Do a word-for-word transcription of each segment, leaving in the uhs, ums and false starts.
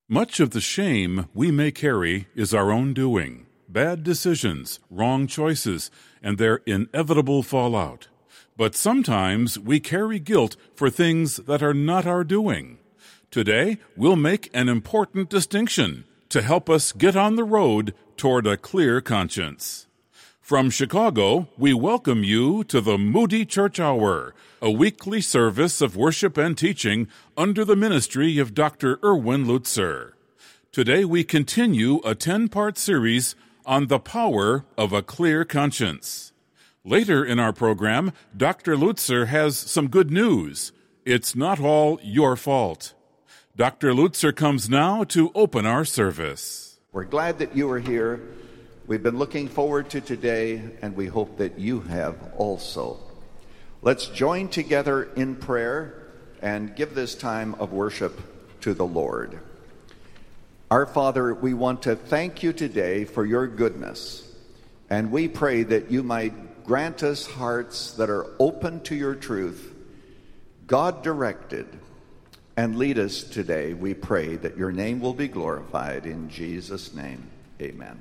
Much of the shame we may carry is our own doing, bad decisions, wrong choices, and their inevitable fallout. But sometimes we carry guilt for things that are not our doing. Today, we'll make an important distinction to help us get on the road toward a clear conscience. From Chicago, we welcome you to the Moody Church Hour, a weekly service of worship and teaching under the ministry of Doctor Erwin Lutzer. Today we continue a ten-part series on the power of a clear conscience. Later in our program, Doctor Lutzer has some good news. It's not all your fault. Doctor Lutzer comes now to open our service. We're glad that you are here. We've been looking forward to today, and we hope that you have also. Let's join together in prayer and give this time of worship to the Lord. Our Father, we want to thank you today for your goodness, and we pray that you might grant us hearts that are open to your truth, God-directed, and lead us today. We pray that your name will be glorified. In Jesus' name, amen.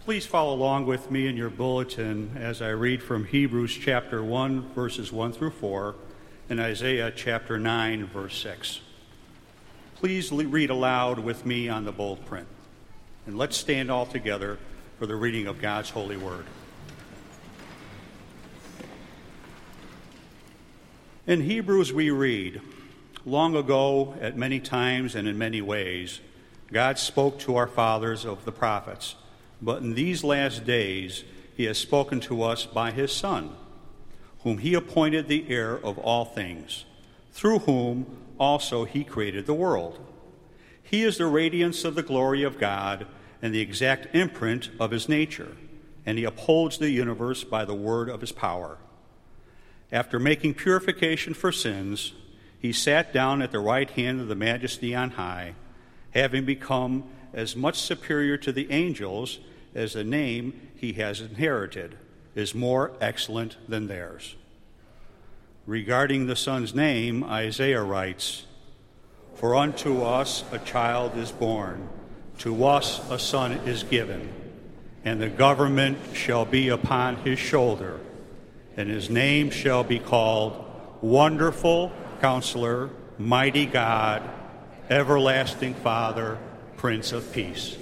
Please follow along with me in your bulletin as I read from Hebrews chapter one, verses one through four, and Isaiah chapter nine, verse six. Please read aloud with me on the bold print. And let's stand all together for the reading of God's holy word. In Hebrews we read, "Long ago, at many times and in many ways, God spoke to our fathers of the prophets, but in these last days he has spoken to us by his Son, whom he appointed the heir of all things, through whom also he created the world. He is the radiance of the glory of God and the exact imprint of his nature, and he upholds the universe by the word of his power. After making purification for sins, he sat down at the right hand of the Majesty on high, having become as much superior to the angels as the name he has inherited is more excellent than theirs." Regarding the Son's name, Isaiah writes, "For unto us a child is born, to us a son is given, and the government shall be upon his shoulder, and his name shall be called Wonderful Counselor, Mighty God, Everlasting Father, Prince of Peace."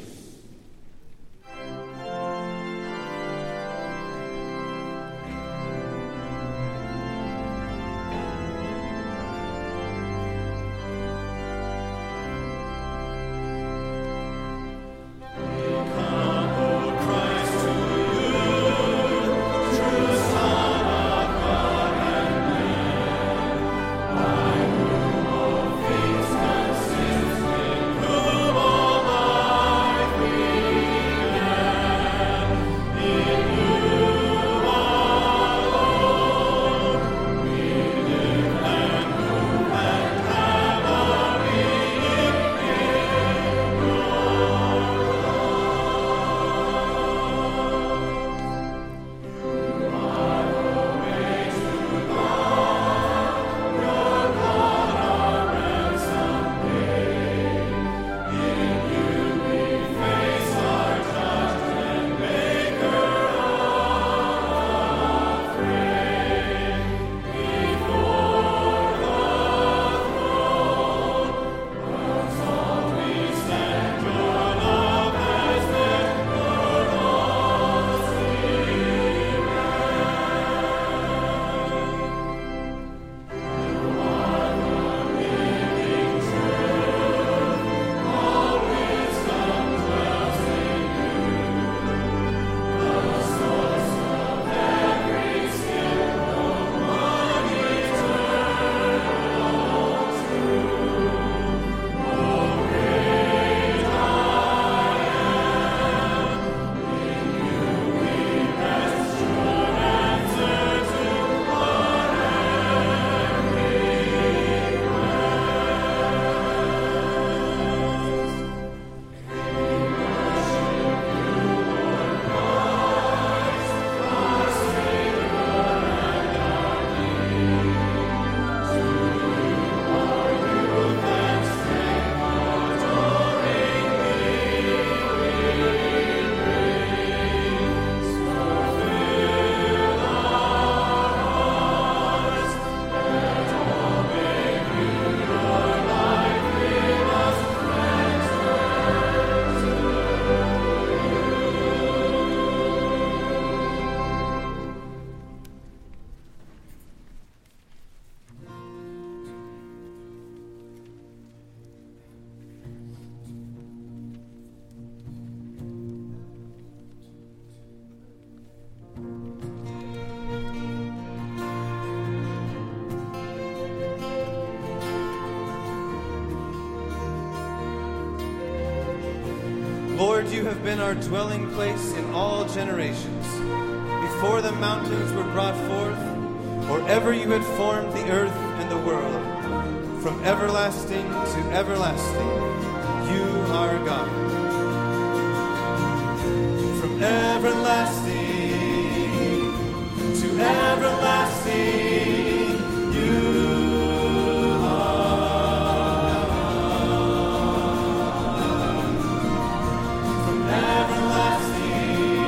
Lord, you have been our dwelling place in all generations. Before the mountains were brought forth, or ever you had formed the earth and the world, from everlasting to everlasting, you are God. From everlasting to everlasting, you are. From everlasting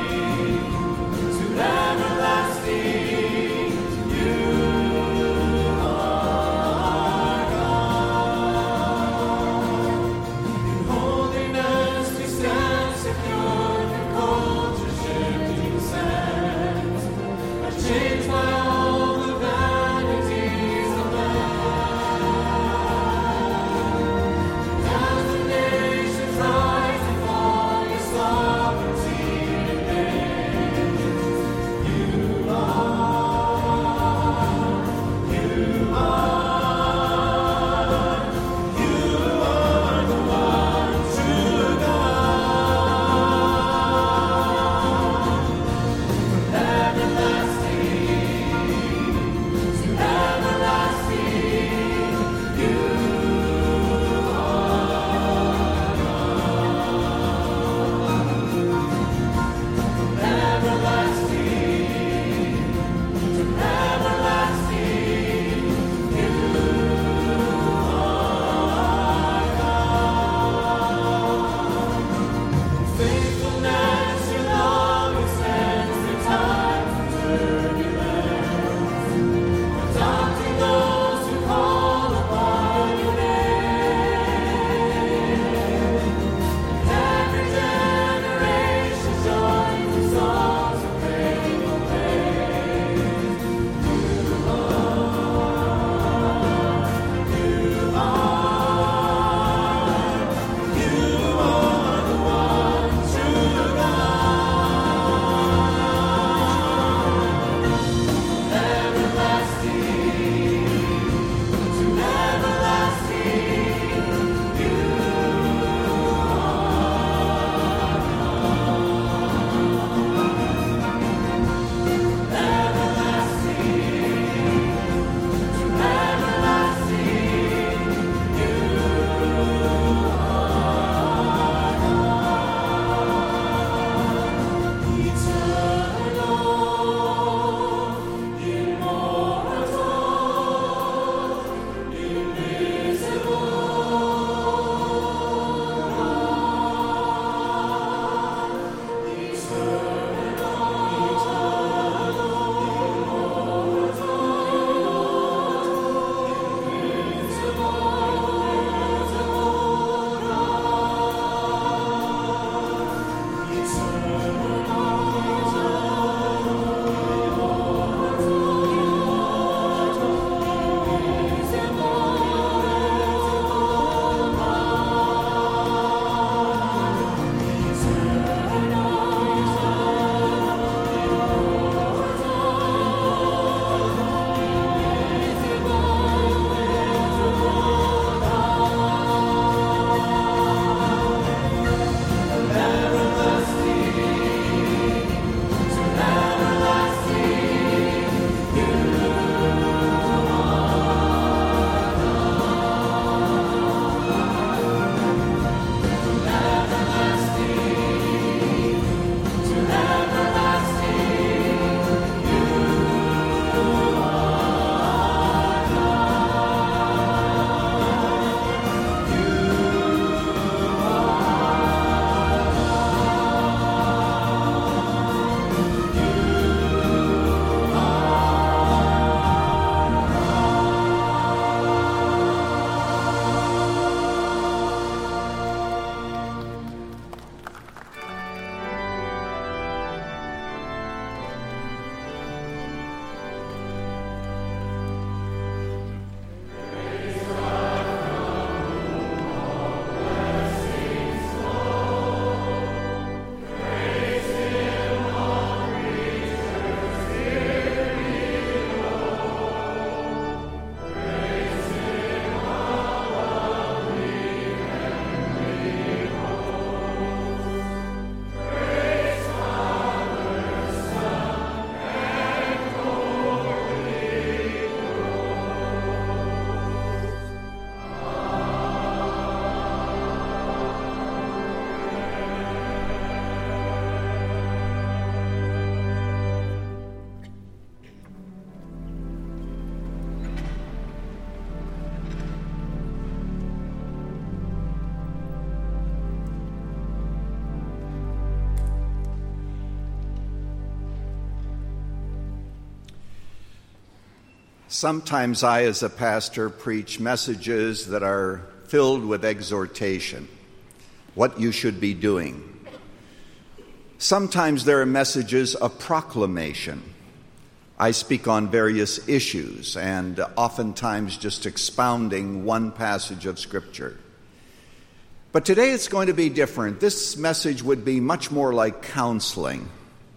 Sometimes I, as a pastor, preach messages that are filled with exhortation, what you should be doing. Sometimes there are messages of proclamation. I speak on various issues and oftentimes just expounding one passage of Scripture. But today it's going to be different. This message would be much more like counseling.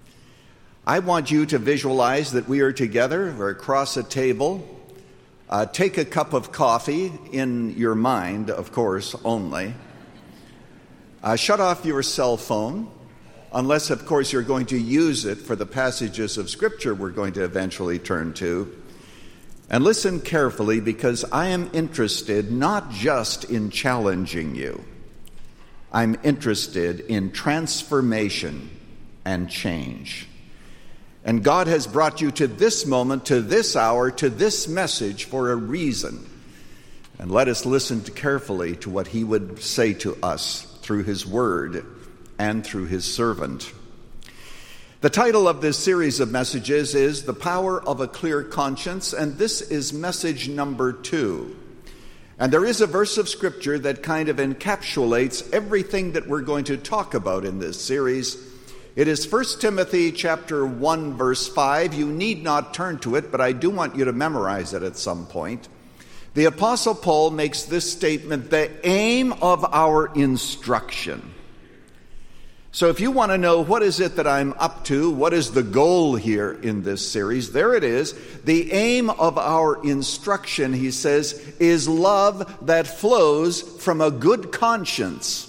I want you to visualize that we are together or across a table. Uh, take a cup of coffee in your mind, of course, only. Uh, shut off your cell phone, unless, of course, you're going to use it for the passages of Scripture we're going to eventually turn to. And listen carefully, because I am interested not just in challenging you. I'm interested in transformation and change. And God has brought you to this moment, to this hour, to this message for a reason. And let us listen carefully to what He would say to us through His Word and through His servant. The title of this series of messages is The Power of a Clear Conscience, and this is message number two. And there is a verse of Scripture that kind of encapsulates everything that we're going to talk about in this series. It is First Timothy chapter one, verse five. You need not turn to it, but I do want you to memorize it at some point. The Apostle Paul makes this statement, the aim of our instruction. So if you want to know what is it that I'm up to, what is the goal here in this series, there it is. The aim of our instruction, he says, is love that flows from a good conscience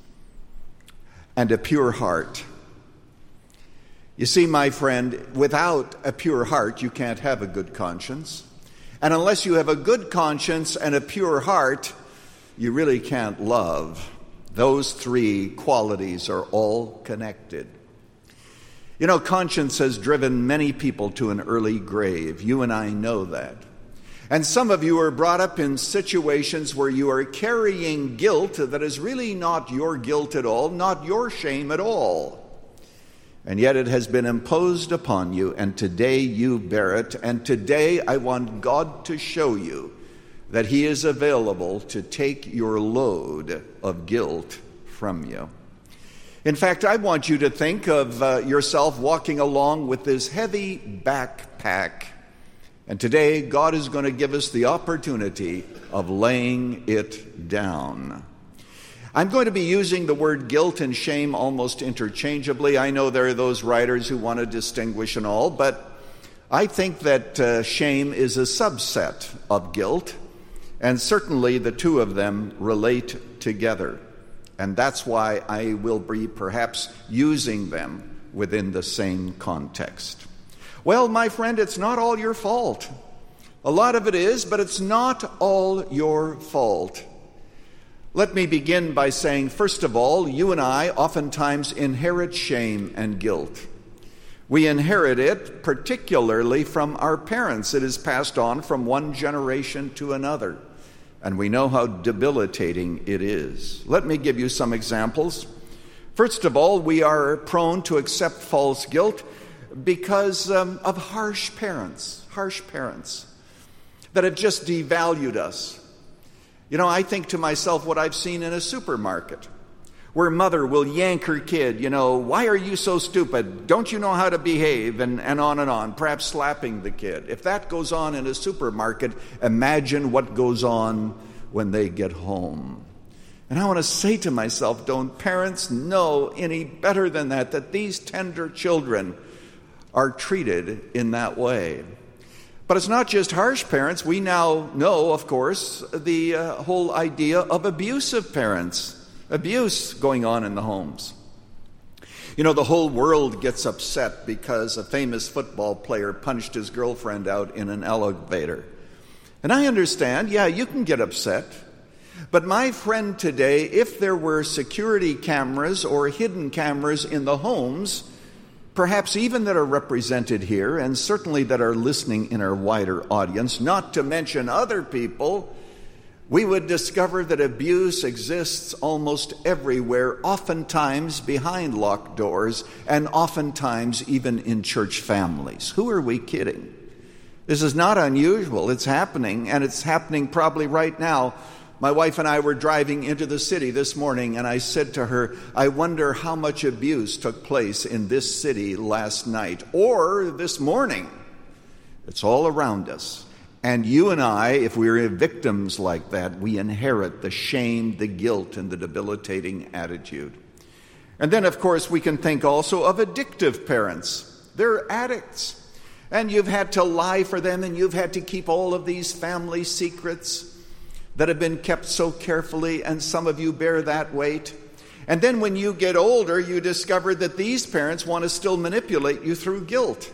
and a pure heart. You see, my friend, without a pure heart, you can't have a good conscience. And unless you have a good conscience and a pure heart, you really can't love. Those three qualities are all connected. You know, conscience has driven many people to an early grave. You and I know that. And some of you are brought up in situations where you are carrying guilt that is really not your guilt at all, not your shame at all. And yet it has been imposed upon you, and today you bear it. And today I want God to show you that He is available to take your load of guilt from you. In fact, I want you to think of uh, yourself walking along with this heavy backpack. And today God is going to give us the opportunity of laying it down. I'm going to be using the word guilt and shame almost interchangeably. I know there are those writers who want to distinguish and all, but I think that uh, shame is a subset of guilt, and certainly the two of them relate together. And that's why I will be perhaps using them within the same context. Well, my friend, it's not all your fault. A lot of it is, but it's not all your fault. Let me begin by saying, first of all, you and I oftentimes inherit shame and guilt. We inherit it particularly from our parents. It is passed on from one generation to another, and we know how debilitating it is. Let me give you some examples. First of all, we are prone to accept false guilt because um, of harsh parents, harsh parents that have just devalued us. You know, I think to myself what I've seen in a supermarket where mother will yank her kid, you know, why are you so stupid? Don't you know how to behave? And, and on and on, perhaps slapping the kid. If that goes on in a supermarket, imagine what goes on when they get home. And I want to say to myself, don't parents know any better than that, that these tender children are treated in that way? But it's not just harsh parents. We now know, of course, the uh, whole idea of abusive parents, abuse going on in the homes. You know, the whole world gets upset because a famous football player punched his girlfriend out in an elevator. And I understand, yeah, you can get upset. But my friend, today, if there were security cameras or hidden cameras in the homes, perhaps even that are represented here, and certainly that are listening in our wider audience, not to mention other people, we would discover that abuse exists almost everywhere, oftentimes behind locked doors, and oftentimes even in church families. Who are we kidding? This is not unusual. It's happening, and it's happening probably right now. My wife and I were driving into the city this morning, and I said to her, I wonder how much abuse took place in this city last night or this morning. It's all around us. And you and I, if we're victims like that, we inherit the shame, the guilt, and the debilitating attitude. And then, of course, we can think also of addictive parents. They're addicts. And you've had to lie for them, and you've had to keep all of these family secrets that have been kept so carefully, and some of you bear that weight. And then when you get older, you discover that these parents want to still manipulate you through guilt.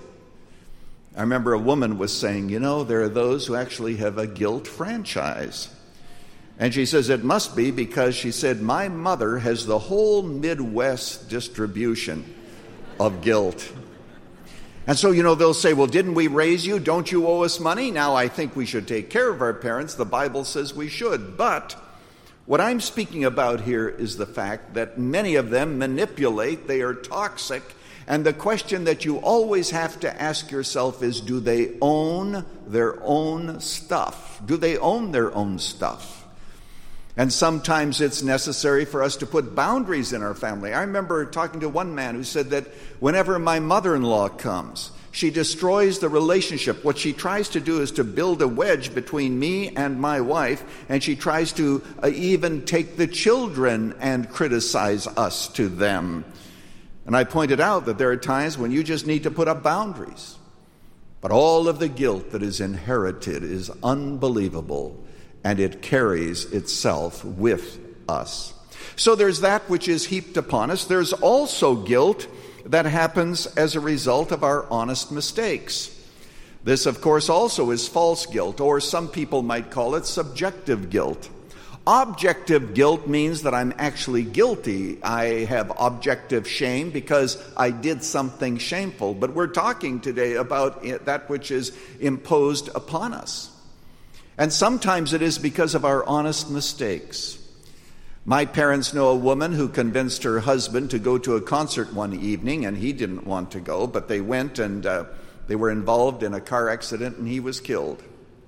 I remember a woman was saying, you know, there are those who actually have a guilt franchise. And she says it must be because, she said, my mother has the whole Midwest distribution of guilt. And so, you know, they'll say, well, didn't we raise you? Don't you owe us money? Now, I think we should take care of our parents. The Bible says we should. But what I'm speaking about here is the fact that many of them manipulate. They are toxic. And the question that you always have to ask yourself is, do they own their own stuff? Do they own their own stuff? And sometimes it's necessary for us to put boundaries in our family. I remember talking to one man who said that whenever my mother-in-law comes, she destroys the relationship. What she tries to do is to build a wedge between me and my wife, and she tries to uh, even take the children and criticize us to them. And I pointed out that there are times when you just need to put up boundaries. But all of the guilt that is inherited is unbelievable, and it carries itself with us. So there's that which is heaped upon us. There's also guilt that happens as a result of our honest mistakes. This, of course, also is false guilt, or some people might call it subjective guilt. Objective guilt means that I'm actually guilty. I have objective shame because I did something shameful. But we're talking today about that which is imposed upon us. And sometimes it is because of our honest mistakes. My parents know a woman who convinced her husband to go to a concert one evening, and he didn't want to go, but they went, and uh, they were involved in a car accident, and he was killed.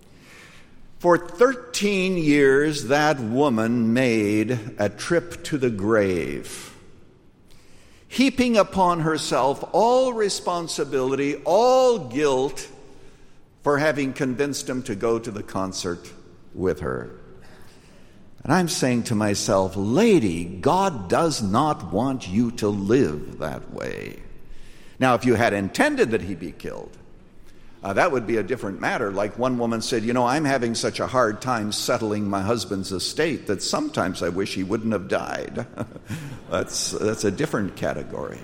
For thirteen years, that woman made a trip to the grave, heaping upon herself all responsibility, all guilt, for having convinced him to go to the concert with her. And I'm saying to myself, lady, God does not want you to live that way. Now, if you had intended that he be killed, uh, that would be a different matter. Like one woman said, you know, I'm having such a hard time settling my husband's estate that sometimes I wish he wouldn't have died. that's, that's a different category.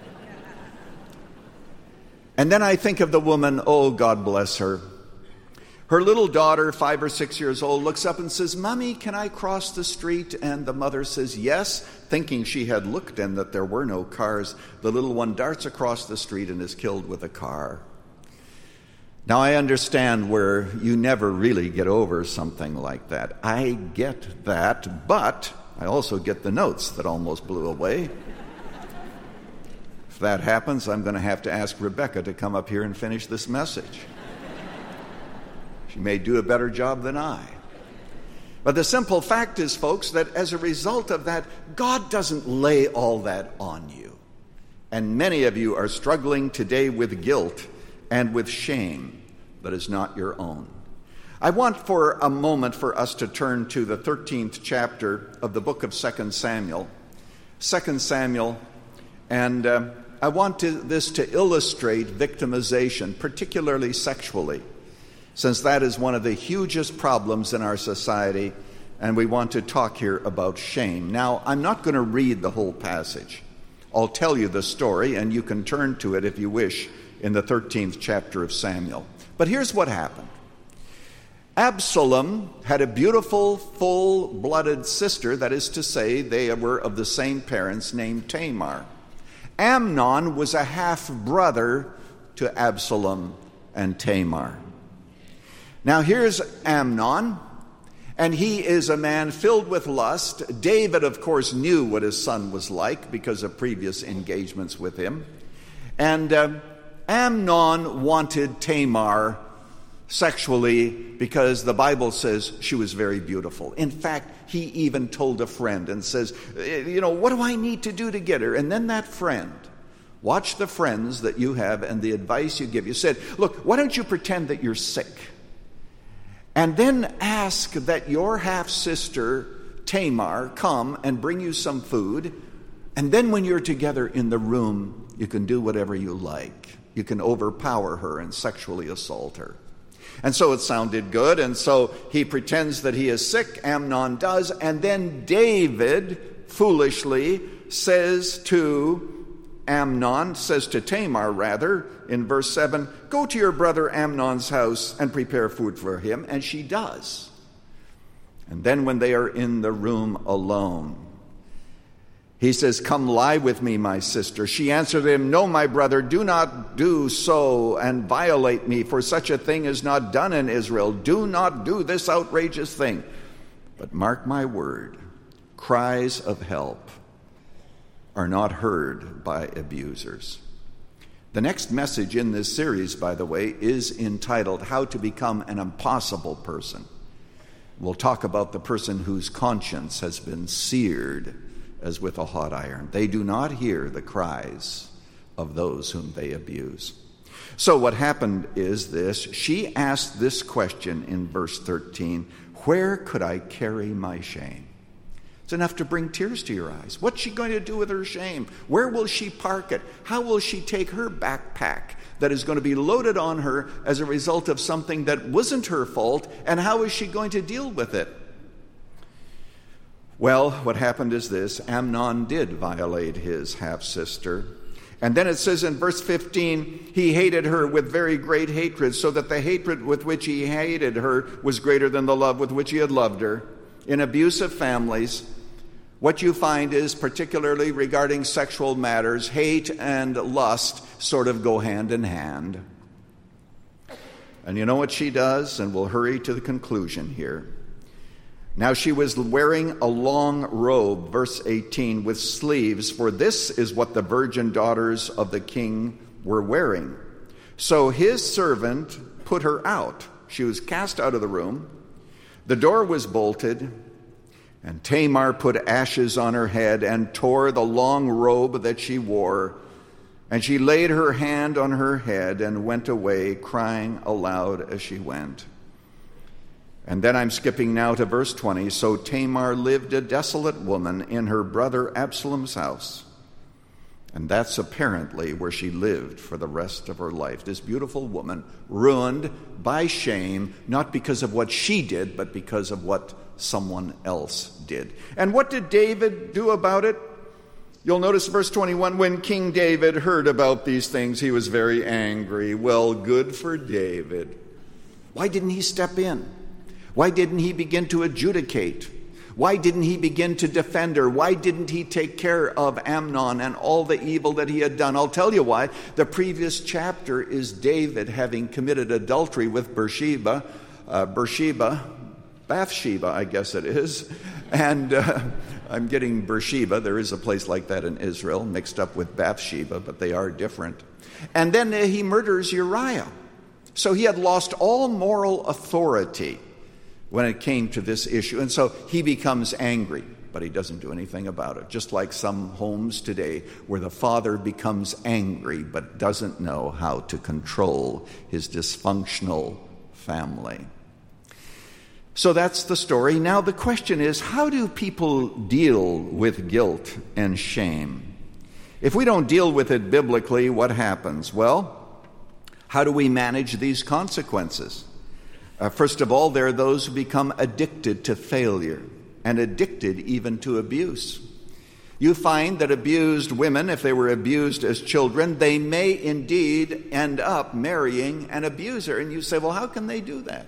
And then I think of the woman, oh, God bless her. Her little daughter, five or six years old, looks up and says, Mommy, can I cross the street? And the mother says, yes, thinking she had looked and that there were no cars. The little one darts across the street and is killed with a car. Now, I understand where you never really get over something like that. I get that, but I also get the notes that almost blew away. If that happens, I'm going to have to ask Rebecca to come up here and finish this message. She may do a better job than I. But the simple fact is, folks, that as a result of that, God doesn't lay all that on you. And many of you are struggling today with guilt and with shame that is not your own. I want for a moment for us to turn to the thirteenth chapter of the book of Second Samuel. Second Samuel, and uh, I want to, this to illustrate victimization, particularly sexually, since that is one of the hugest problems in our society, and we want to talk here about shame. Now, I'm not going to read the whole passage. I'll tell you the story, and you can turn to it if you wish in the thirteenth chapter of Samuel. But here's what happened. Absalom had a beautiful, full-blooded sister, that is to say, they were of the same parents, named Tamar. Amnon was a half-brother to Absalom and Tamar. Now here's Amnon, and he is a man filled with lust. David, of course, knew what his son was like because of previous engagements with him. And uh, Amnon wanted Tamar sexually because the Bible says she was very beautiful. In fact, he even told a friend and says, you know, what do I need to do to get her? And then that friend, watch the friends that you have and the advice you give. You said, look, why don't you pretend that you're sick? And then ask that your half-sister, Tamar, come and bring you some food. And then when you're together in the room, you can do whatever you like. You can overpower her and sexually assault her. And so it sounded good, and so he pretends that he is sick, Amnon does, and then David foolishly says to Amnon, says to Tamar rather, in verse seven, go to your brother Amnon's house and prepare food for him, and she does. And then when they are in the room alone, he says, come lie with me, my sister. She answered him, no, my brother, do not do so and violate me, for such a thing is not done in Israel. Do not do this outrageous thing. But mark my word, cries of help are not heard by abusers. The next message in this series, by the way, is entitled, How to Become an Impossible Person. We'll talk about the person whose conscience has been seared as with a hot iron. They do not hear the cries of those whom they abuse. So what happened is this. She asked this question in verse thirteen, where could I carry my shame? It's enough to bring tears to your eyes. What's she going to do with her shame? Where will she park it? How will she take her backpack that is going to be loaded on her as a result of something that wasn't her fault? And how is she going to deal with it? Well, what happened is this. Amnon did violate his half-sister. And then it says in verse fifteen, he hated her with very great hatred, so that the hatred with which he hated her was greater than the love with which he had loved her. In abusive families, what you find is, particularly regarding sexual matters, hate and lust sort of go hand in hand. And you know what she does? And we'll hurry to the conclusion here. Now she was wearing a long robe, verse eighteen, with sleeves, for this is what the virgin daughters of the king were wearing. So his servant put her out. She was cast out of the room. The door was bolted, and Tamar put ashes on her head and tore the long robe that she wore. And she laid her hand on her head and went away, crying aloud as she went. And then I'm skipping now to verse twenty. So Tamar lived a desolate woman in her brother Absalom's house. And that's apparently where she lived for the rest of her life. This beautiful woman ruined by shame, not because of what she did, but because of what someone else did. And what did David do about it? You'll notice verse twenty-one, when King David heard about these things, he was very angry. Well, good for David. Why didn't he step in? Why didn't he begin to adjudicate? Why didn't he begin to defend her? Why didn't he take care of Amnon and all the evil that he had done? I'll tell you why. The previous chapter is David having committed adultery with Bathsheba, uh, Bathsheba, Bathsheba, I guess it is. And uh, I'm getting Beersheba. There is a place like that in Israel, mixed up with Bathsheba, but they are different. And then uh, he murders Uriah. So he had lost all moral authority when it came to this issue. And so he becomes angry, but he doesn't do anything about it. Just like some homes today where the father becomes angry but doesn't know how to control his dysfunctional family. So that's the story. Now the question is, how do people deal with guilt and shame? If we don't deal with it biblically, what happens? Well, how do we manage these consequences? Uh, first of all, there are those who become addicted to failure and addicted even to abuse. You find that abused women, if they were abused as children, they may indeed end up marrying an abuser. And you say, well, how can they do that?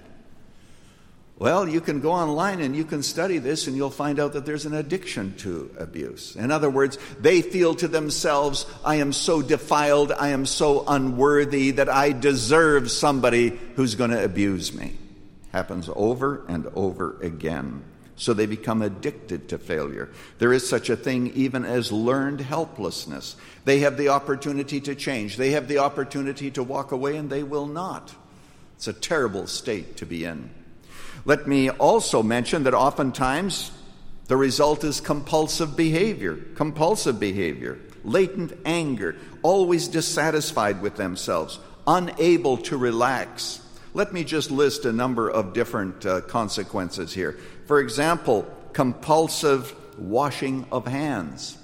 Well, you can go online and you can study this and you'll find out that there's an addiction to abuse. In other words, they feel to themselves, I am so defiled, I am so unworthy that I deserve somebody who's going to abuse me. Happens over and over again. So they become addicted to failure. There is such a thing even as learned helplessness. They have the opportunity to change. They have the opportunity to walk away and they will not. It's a terrible state to be in. Let me also mention that oftentimes the result is compulsive behavior, compulsive behavior, latent anger, always dissatisfied with themselves, unable to relax. Let me just list a number of different uh, consequences here. For example, compulsive washing of hands.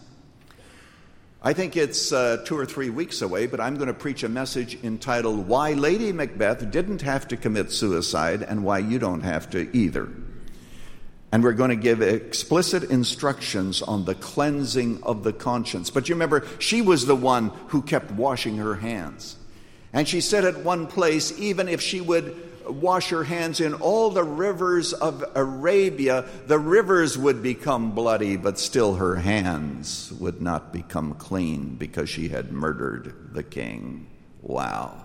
I think it's uh, two or three weeks away, but I'm going to preach a message entitled Why Lady Macbeth Didn't Have to Commit Suicide and Why You Don't Have to Either. And we're going to give explicit instructions on the cleansing of the conscience. But you remember, she was the one who kept washing her hands. And she said at one place, even if she would wash her hands in all the rivers of Arabia, the rivers would become bloody, but still her hands would not become clean because she had murdered the king. Wow.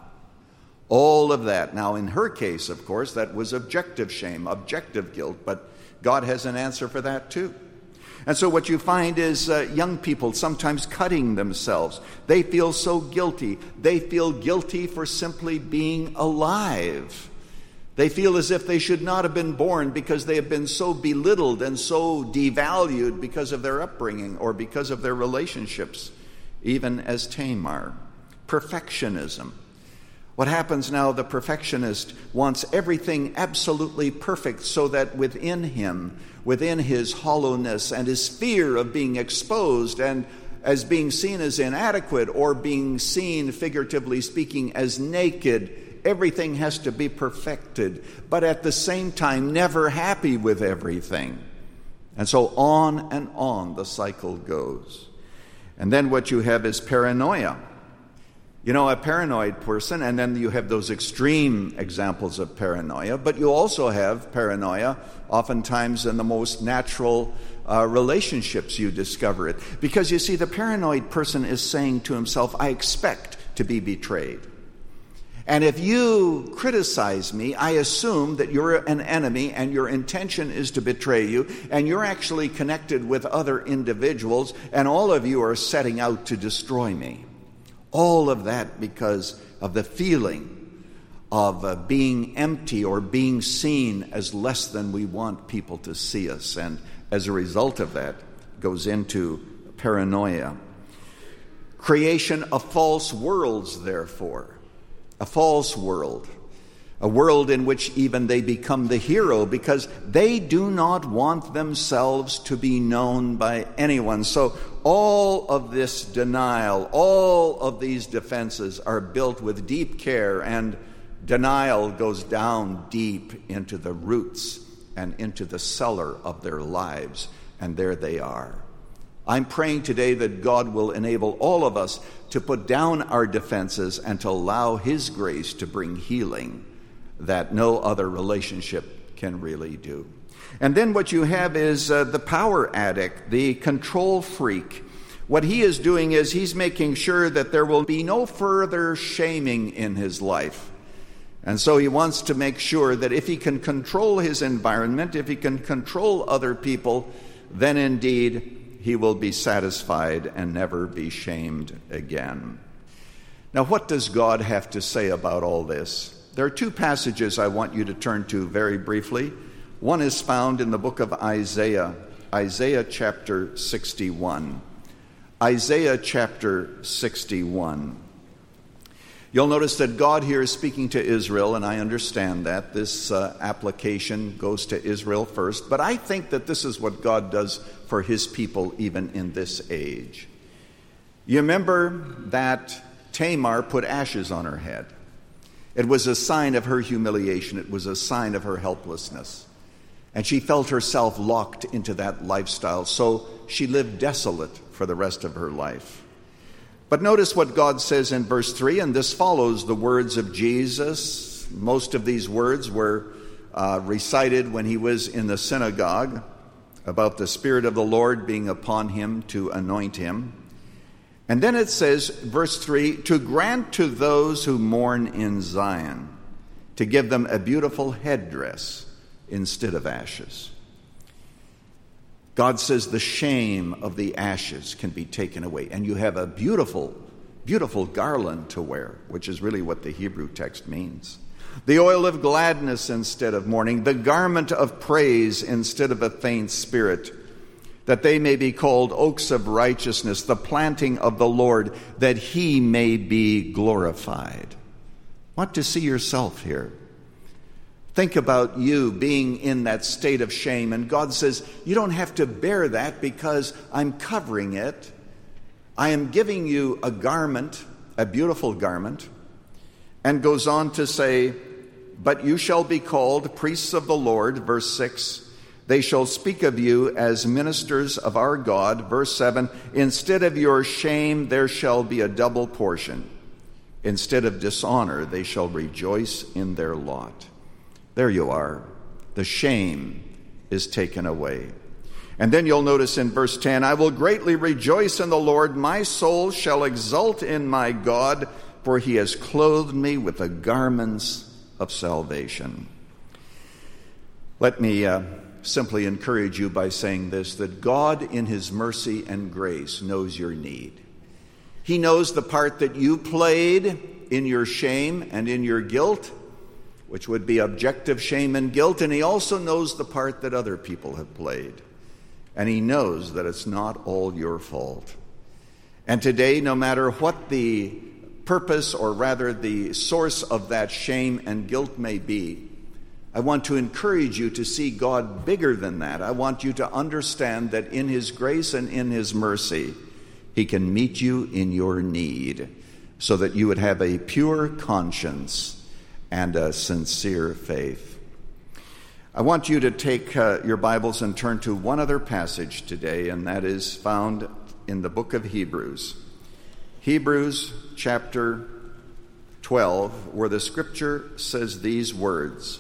All of that. Now, in her case, of course, that was objective shame, objective guilt, but God has an answer for that too. And so what you find is uh, young people sometimes cutting themselves. They feel so guilty. They feel guilty for simply being alive. They feel as if they should not have been born because they have been so belittled and so devalued because of their upbringing or because of their relationships, even as Tamar. Perfectionism. What happens now, the perfectionist wants everything absolutely perfect so that within him, within his hollowness and his fear of being exposed and as being seen as inadequate or being seen, figuratively speaking, as naked, everything has to be perfected, but at the same time, never happy with everything. And so on and on the cycle goes. And then what you have is paranoia. You know, a paranoid person, and then you have those extreme examples of paranoia, but you also have paranoia oftentimes in the most natural uh, relationships you discover it. Because you see, the paranoid person is saying to himself, I expect to be betrayed. And if you criticize me, I assume that you're an enemy and your intention is to betray you, and you're actually connected with other individuals, and all of you are setting out to destroy me. All of that because of the feeling of uh, being empty or being seen as less than we want people to see us. And as a result of that, goes into paranoia. Creation of false worlds, therefore. A false world. A world in which even they become the hero because they do not want themselves to be known by anyone. So all of this denial, all of these defenses are built with deep care, and denial goes down deep into the roots and into the cellar of their lives, and there they are. I'm praying today that God will enable all of us to put down our defenses and to allow His grace to bring healing that no other relationship can really do. And then what you have is uh, the power addict, the control freak. What he is doing is he's making sure that there will be no further shaming in his life. And so he wants to make sure that if he can control his environment, if he can control other people, then indeed he will be satisfied and never be shamed again. Now, what does God have to say about all this? There are two passages I want you to turn to very briefly. One is found in the book of Isaiah, Isaiah chapter sixty-one. Isaiah chapter sixty-one. You'll notice that God here is speaking to Israel, and I understand that. This uh, application goes to Israel first, but I think that this is what God does for His people even in this age. You remember that Tamar put ashes on her head. It was a sign of her humiliation. It was a sign of her helplessness. And she felt herself locked into that lifestyle, so she lived desolate for the rest of her life. But notice what God says in verse three, and this follows the words of Jesus. Most of these words were uh, recited when he was in the synagogue about the Spirit of the Lord being upon him to anoint him. And then it says, verse three, to grant to those who mourn in Zion, to give them a beautiful headdress instead of ashes. God says the shame of the ashes can be taken away, and you have a beautiful, beautiful garland to wear, which is really what the Hebrew text means. the oil of gladness instead of mourning, the garment of praise instead of a faint spirit, that they may be called oaks of righteousness, the planting of the Lord, that he may be glorified. Want to see yourself here. Think about you being in that state of shame, and God says, you don't have to bear that because I'm covering it. I am giving you a garment, a beautiful garment, and goes on to say, but you shall be called priests of the Lord, verse six. They shall speak of you as ministers of our God, verse seven. Instead of your shame, there shall be a double portion. Instead of dishonor, they shall rejoice in their lot. There you are. The shame is taken away. And then you'll notice in verse ten, I will greatly rejoice in the Lord. My soul shall exult in my God, for he has clothed me with the garments of salvation. Let me uh, simply encourage you by saying this, that God in his mercy and grace knows your need. He knows the part that you played in your shame and in your guilt, which would be objective shame and guilt, and he also knows the part that other people have played. And he knows that it's not all your fault. And today, no matter what the purpose, or rather the source of that shame and guilt may be, I want to encourage you to see God bigger than that. I want you to understand that in his grace and in his mercy, he can meet you in your need so that you would have a pure conscience and a sincere faith. I want you to take uh, your Bibles and turn to one other passage today, and that is found in the book of Hebrews. Hebrews chapter twelve, where the scripture says these words.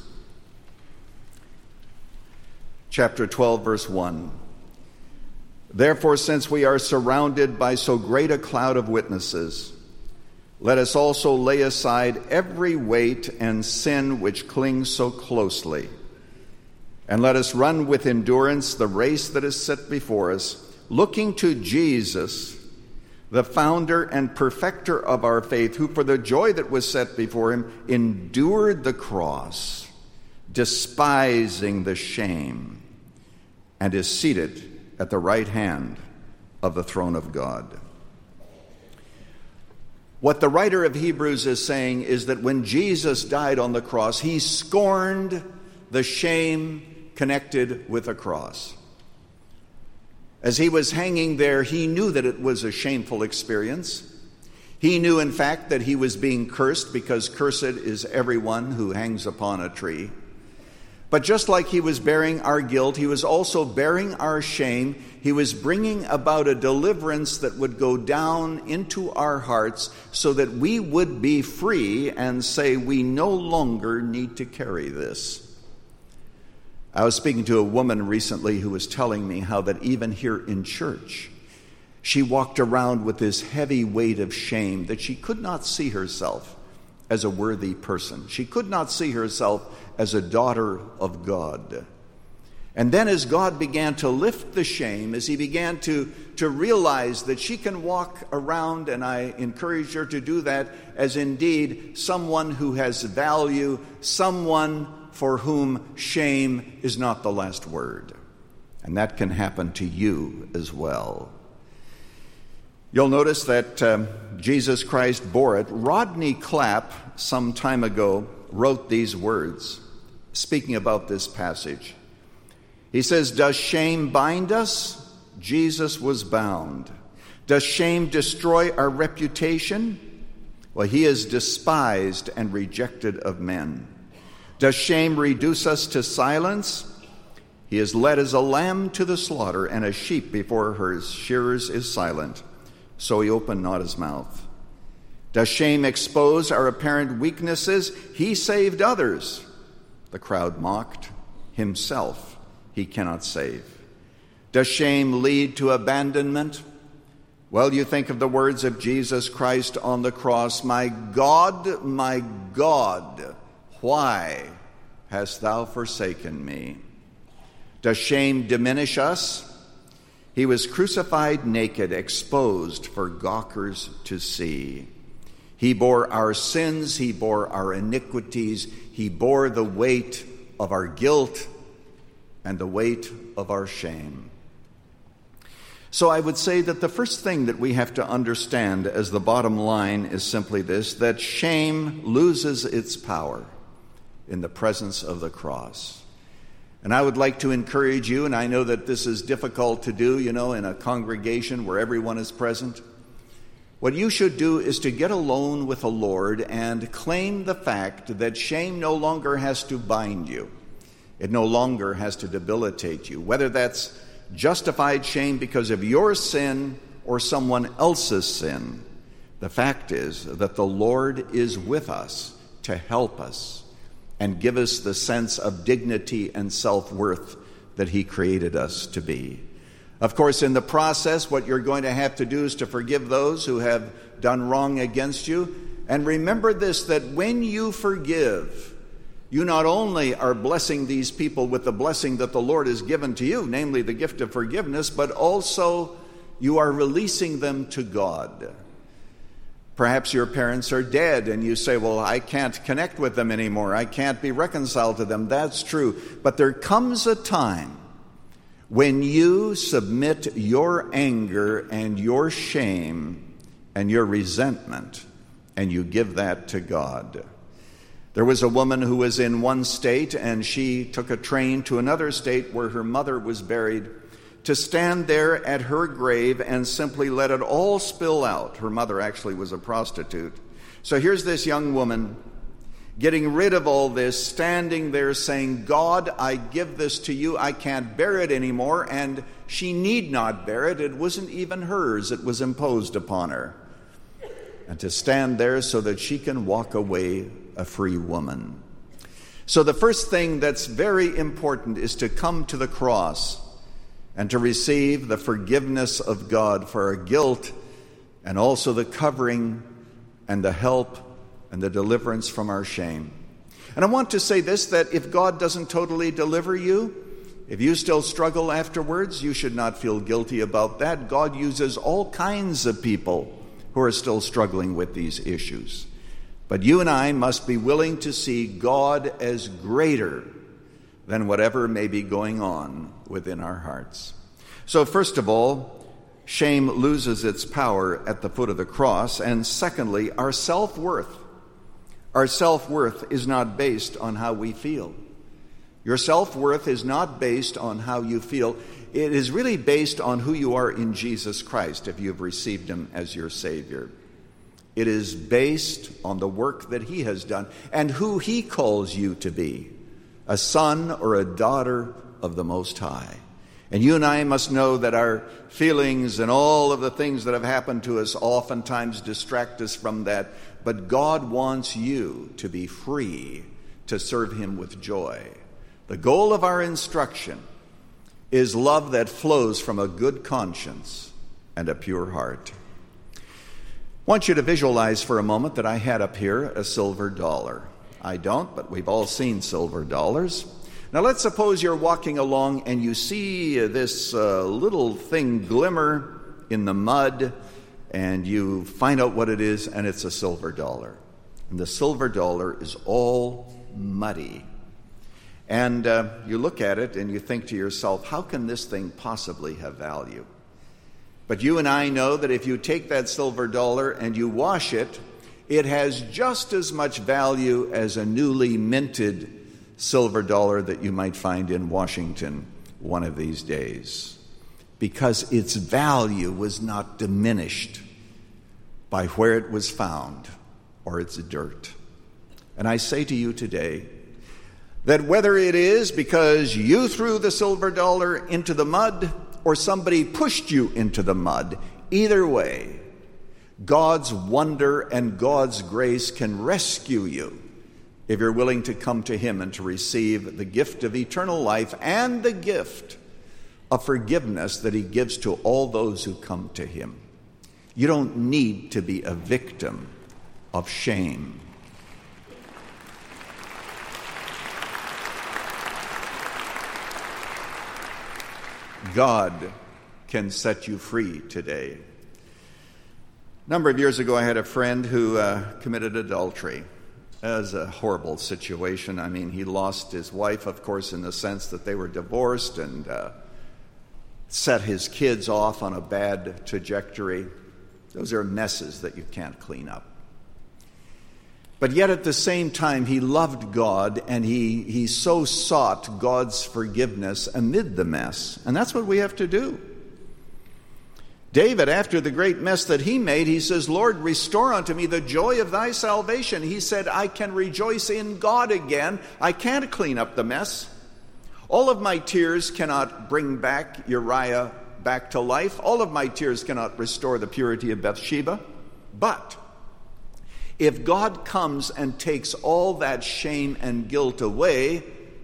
Chapter twelve, verse one. Therefore, since we are surrounded by so great a cloud of witnesses, let us also lay aside every weight and sin which clings so closely, and let us run with endurance the race that is set before us, looking to Jesus, the founder and perfecter of our faith, who for the joy that was set before him endured the cross, despising the shame, and is seated at the right hand of the throne of God. What the writer of Hebrews is saying is that when Jesus died on the cross, he scorned the shame connected with a cross. As he was hanging there, he knew that it was a shameful experience. He knew, in fact, that he was being cursed, because cursed is everyone who hangs upon a tree. But just like he was bearing our guilt, he was also bearing our shame. He was bringing about a deliverance that would go down into our hearts so that we would be free and say, we no longer need to carry this. I was speaking to a woman recently who was telling me how that even here in church, she walked around with this heavy weight of shame, that she could not see herself as a worthy person. She could not see herself as a daughter of God. And then as God began to lift the shame, as he began to, to realize that she can walk around, and I encourage her to do that, as indeed someone who has value, someone for whom shame is not the last word. And that can happen to you as well. You'll notice that um, Jesus Christ bore it. Rodney Clapp, some time ago, wrote these words, speaking about this passage. He says, does shame bind us? Jesus was bound. Does shame destroy our reputation? Well, he is despised and rejected of men. Does shame reduce us to silence? He is led as a lamb to the slaughter, and a sheep before her shearers is silent. So he opened not his mouth. Does shame expose our apparent weaknesses? He saved others. The crowd mocked. Himself he cannot save. Does shame lead to abandonment? Well, you think of the words of Jesus Christ on the cross, my God, my God, why hast thou forsaken me? Does shame diminish us? He was crucified naked, exposed for gawkers to see. He bore our sins, he bore our iniquities, he bore the weight of our guilt and the weight of our shame. So I would say that the first thing that we have to understand as the bottom line is simply this, that shame loses its power in the presence of the cross. And I would like to encourage you, and I know that this is difficult to do, you know, in a congregation where everyone is present. What you should do is to get alone with the Lord and claim the fact that shame no longer has to bind you. It no longer has to debilitate you, whether that's justified shame because of your sin or someone else's sin. The fact is that the Lord is with us to help us and give us the sense of dignity and self-worth that he created us to be. Of course, in the process, what you're going to have to do is to forgive those who have done wrong against you. And remember this, that when you forgive, you not only are blessing these people with the blessing that the Lord has given to you, namely the gift of forgiveness, but also you are releasing them to God. Perhaps your parents are dead and you say, well, I can't connect with them anymore. I can't be reconciled to them. That's true. But there comes a time when you submit your anger and your shame and your resentment and you give that to God. There was a woman who was in one state and she took a train to another state where her mother was buried to stand there at her grave and simply let it all spill out. Her mother actually was a prostitute. So here's this young woman getting rid of all this, standing there saying, God, I give this to you. I can't bear it anymore. And she need not bear it. It wasn't even hers. It was imposed upon her. And to stand there so that she can walk away a free woman. So the first thing that's very important is to come to the cross and to receive the forgiveness of God for our guilt and also the covering and the help and the deliverance from our shame. And I want to say this, that if God doesn't totally deliver you, if you still struggle afterwards, you should not feel guilty about that. God uses all kinds of people who are still struggling with these issues. But you and I must be willing to see God as greater than whatever may be going on within our hearts. So first of all, shame loses its power at the foot of the cross. And secondly, our self-worth. Our self-worth is not based on how we feel. Your self-worth is not based on how you feel. It is really based on who you are in Jesus Christ if you've received him as your Savior. It is based on the work that he has done and who he calls you to be, a son or a daughter of the Most High. And you and I must know that our feelings and all of the things that have happened to us oftentimes distract us from that. But God wants you to be free to serve him with joy. The goal of our instruction is love that flows from a good conscience and a pure heart. I want you to visualize for a moment that I had up here a silver dollar. I don't, but we've all seen silver dollars. Now let's suppose you're walking along and you see this uh, little thing glimmer in the mud, and you find out what it is, and it's a silver dollar. And the silver dollar is all muddy. And uh, you look at it and you think to yourself, how can this thing possibly have value? But you and I know that if you take that silver dollar and you wash it, it has just as much value as a newly minted silver dollar that you might find in Washington one of these days, because its value was not diminished by where it was found or its dirt. And I say to you today that whether it is because you threw the silver dollar into the mud or somebody pushed you into the mud, either way, God's wonder and God's grace can rescue you if you're willing to come to him and to receive the gift of eternal life and the gift of forgiveness that he gives to all those who come to him. You don't need to be a victim of shame. God can set you free today. A number of years ago, I had a friend who uh, committed adultery. It was a horrible situation. I mean, he lost his wife, of course, in the sense that they were divorced, and uh, set his kids off on a bad trajectory. Those are messes that you can't clean up. But yet at the same time, he loved God, and he, he so sought God's forgiveness amid the mess. And that's what we have to do. David, after the great mess that he made, he says, Lord, restore unto me the joy of thy salvation. He said, I can rejoice in God again. I can't clean up the mess. All of my tears cannot bring back Uriah back to life. All of my tears cannot restore the purity of Bathsheba. But if God comes and takes all that shame and guilt away,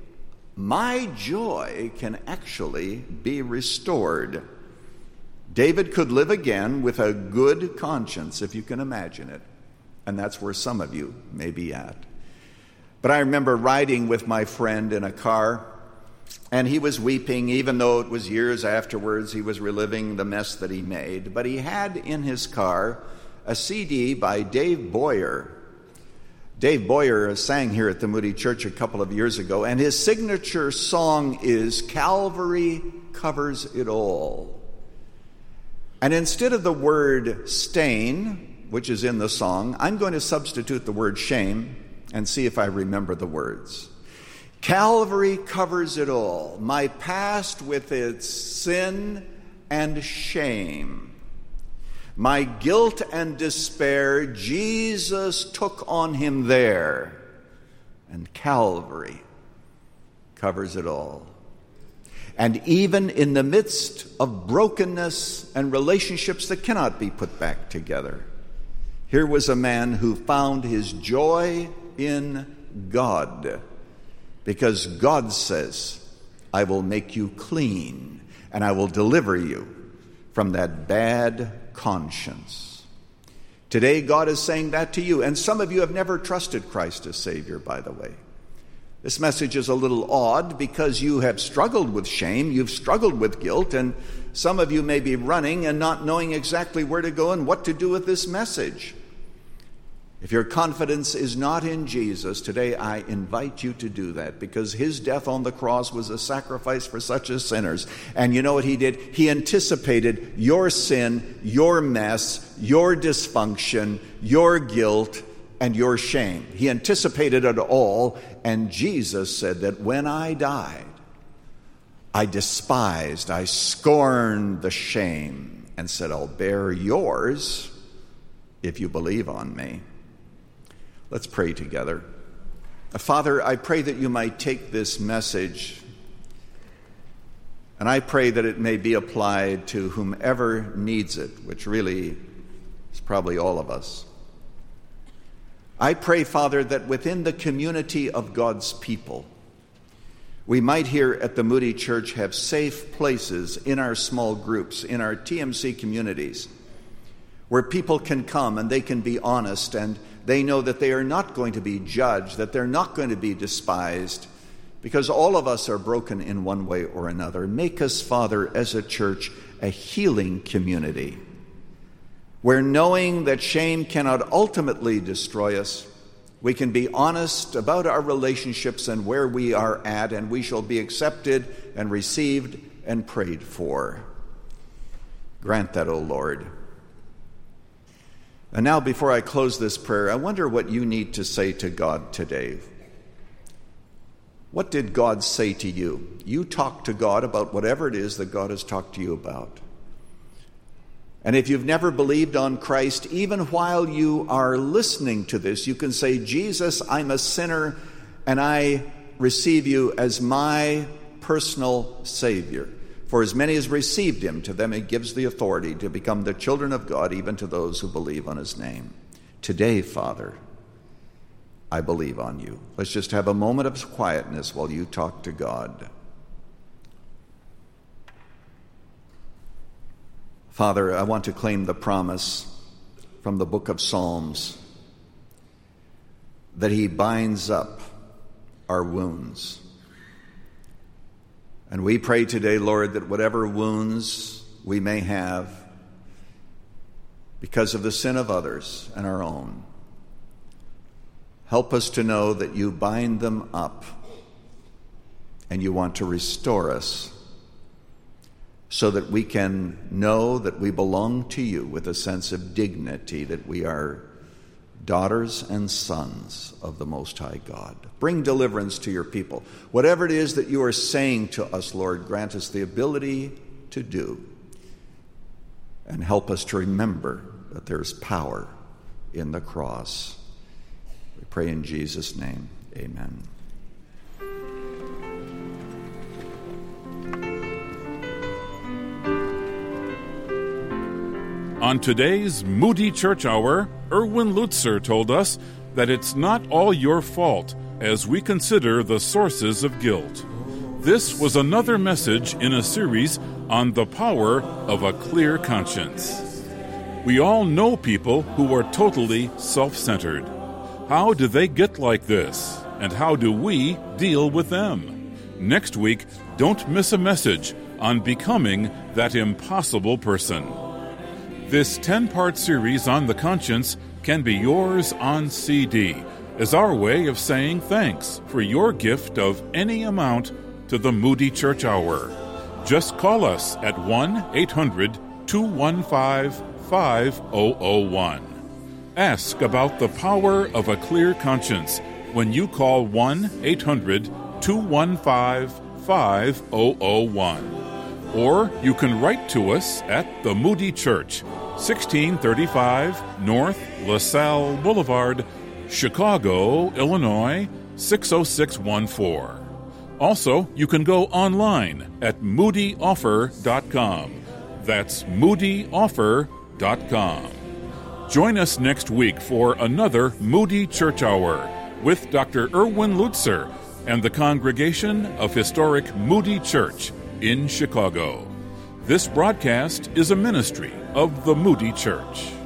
my joy can actually be restored. David could live again with a good conscience, if you can imagine it. And that's where some of you may be at. But I remember riding with my friend in a car, and he was weeping, even though it was years afterwards. He was reliving the mess that he made. But he had in his car a C D by Dave Boyer. Dave Boyer sang here at the Moody Church a couple of years ago, and his signature song is Calvary Covers It All. And instead of the word stain, which is in the song, I'm going to substitute the word shame and see if I remember the words. Calvary covers it all, my past with its sin and shame. My guilt and despair, Jesus took on him there, and Calvary covers it all. And even in the midst of brokenness and relationships that cannot be put back together, here was a man who found his joy in God, because God says, I will make you clean, and I will deliver you from that bad conscience. Today, God is saying that to you, and some of you have never trusted Christ as Savior, by the way. This message is a little odd because you have struggled with shame, you've struggled with guilt, and some of you may be running and not knowing exactly where to go and what to do with this message. If your confidence is not in Jesus, today I invite you to do that, because his death on the cross was a sacrifice for such as sinners. And you know what he did? He anticipated your sin, your mess, your dysfunction, your guilt, and your shame. He anticipated it all, and Jesus said that when I died, I despised, I scorned the shame, and said, I'll bear yours if you believe on me. Let's pray together. Father, I pray that you might take this message, and I pray that it may be applied to whomever needs it, which really is probably all of us. I pray, Father, that within the community of God's people, we might here at the Moody Church have safe places in our small groups, in our T M C communities, where people can come and they can be honest, and they know that they are not going to be judged, that they're not going to be despised, because all of us are broken in one way or another. Make us, Father, as a church, a healing community, where knowing that shame cannot ultimately destroy us, we can be honest about our relationships and where we are at, and we shall be accepted and received and prayed for. Grant that, O Lord. And now, before I close this prayer, I wonder what you need to say to God today. What did God say to you? You talk to God about whatever it is that God has talked to you about. And if you've never believed on Christ, even while you are listening to this, you can say, Jesus, I'm a sinner, and I receive you as my personal Savior. For as many as received him, to them he gives the authority to become the children of God, even to those who believe on his name. Today, Father, I believe on you. Let's just have a moment of quietness while you talk to God. Father, I want to claim the promise from the book of Psalms that he binds up our wounds. And we pray today, Lord, that whatever wounds we may have, because of the sin of others and our own. Help us to know that you bind them up and you want to restore us so that we can know that we belong to you with a sense of dignity, that we are daughters and sons of the Most High God. Bring deliverance to your people. Whatever it is that you are saying to us, Lord, grant us the ability to do. And help us to remember that there's power in the cross. We pray in Jesus' name. Amen. On today's Moody Church Hour, Erwin Lutzer told us that it's not all your fault as we consider the sources of guilt. This was another message in a series on the power of a clear conscience. We all know people who are totally self-centered. How do they get like this? And how do we deal with them? Next week, don't miss a message on becoming that impossible person. This ten-part series on the conscience can be yours on C D as our way of saying thanks for your gift of any amount to the Moody Church Hour. Just call us at one eight hundred two one five five zero zero one. Ask about the power of a clear conscience when you call one eight hundred two one five five zero zero one. Or you can write to us at the Moody Church, sixteen thirty-five North LaSalle Boulevard, Chicago, Illinois, six oh six one four. Also, you can go online at moody offer dot com. That's moody offer dot com. Join us next week for another Moody Church Hour with Doctor Erwin Lutzer and the congregation of historic Moody Church in Chicago. This broadcast is a ministry of the Moody Church.